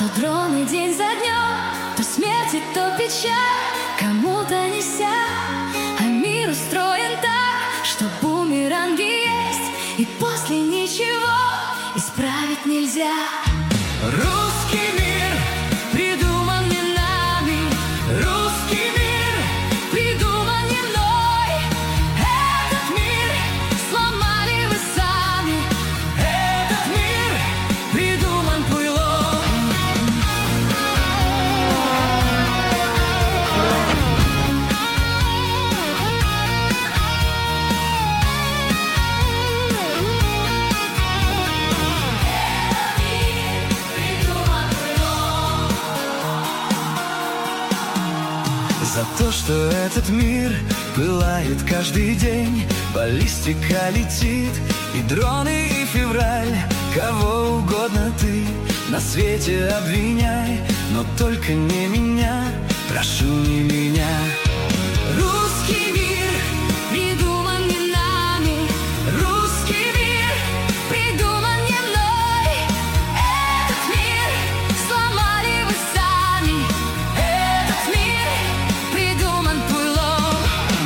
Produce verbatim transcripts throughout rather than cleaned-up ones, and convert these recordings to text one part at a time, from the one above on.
что дроны день за днем, то смерть и то печаль кому-то неся. А мир устроен так, что бумеранги есть, и после ничего исправить нельзя. Русский мир придуман не нами, русский мир придуман не мной. Этот мир сломали вы сами, этот мир придуман пылом. За то, что этот мир пылает каждый день, баллистика летит, и дроны, и февраль. Кого угодно ты на свете обвиняй, но только не меня, прошу, не меня. Русский мир придуман не нами, русский мир придуман не мной. Этот мир сломали вы сами, этот мир придуман пылом.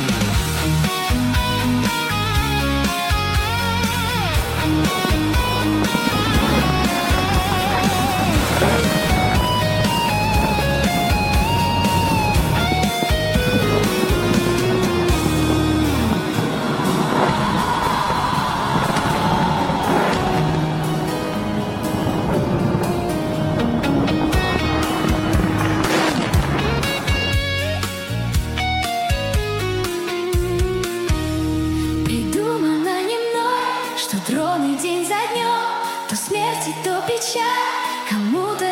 Придумано не мной, что дроны день за днем, то смерть и то печаль кому-то